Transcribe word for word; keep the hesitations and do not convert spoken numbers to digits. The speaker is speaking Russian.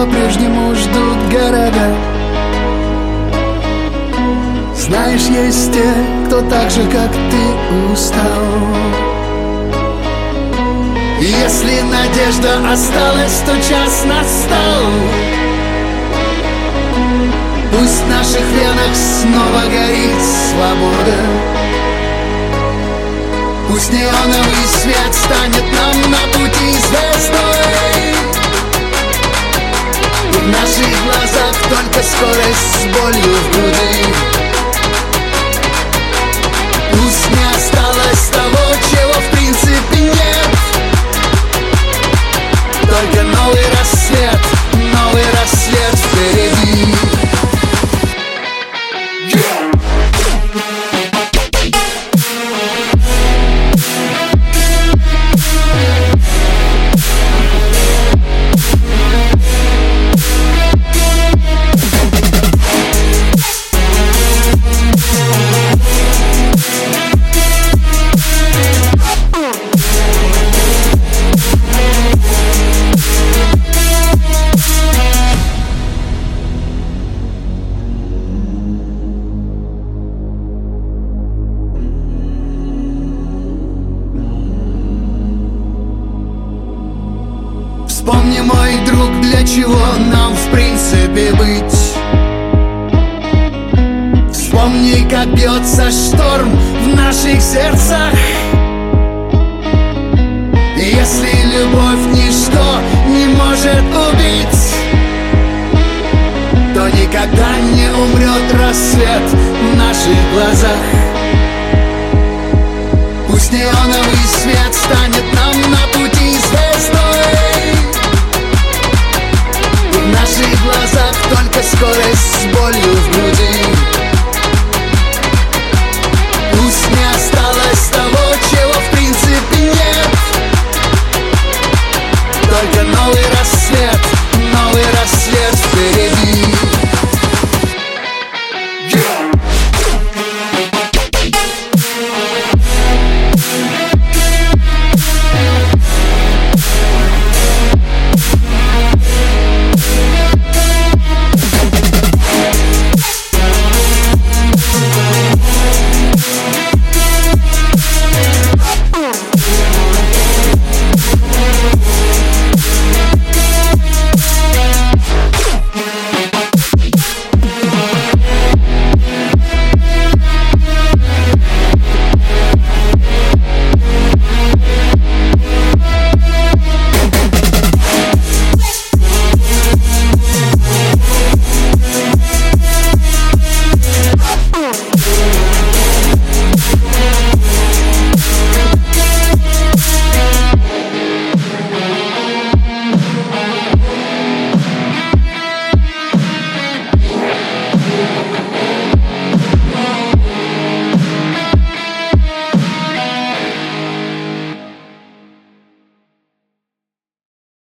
по-прежнему ждут города. Знаешь, есть те, кто так же, как ты, устал. И если надежда осталась, то час настал. Пусть в наших венах снова горит свобода. Пусть неоновый свет станет нам на пути звездой. И в наших глазах только скорость с болью в груди. Пусть не осталось того, чего в принципе нет. Только новый рассвет, новый рассвет впереди. Вспомни, мой друг, для чего нам в принципе быть. Вспомни, как бьется шторм в наших сердцах. И если любовь ничто не может убить, то никогда не умрет рассвет в наших глазах. Пусть неоновый свет станет нам на пути звездой. В наших глазах только скорость с болью в груди.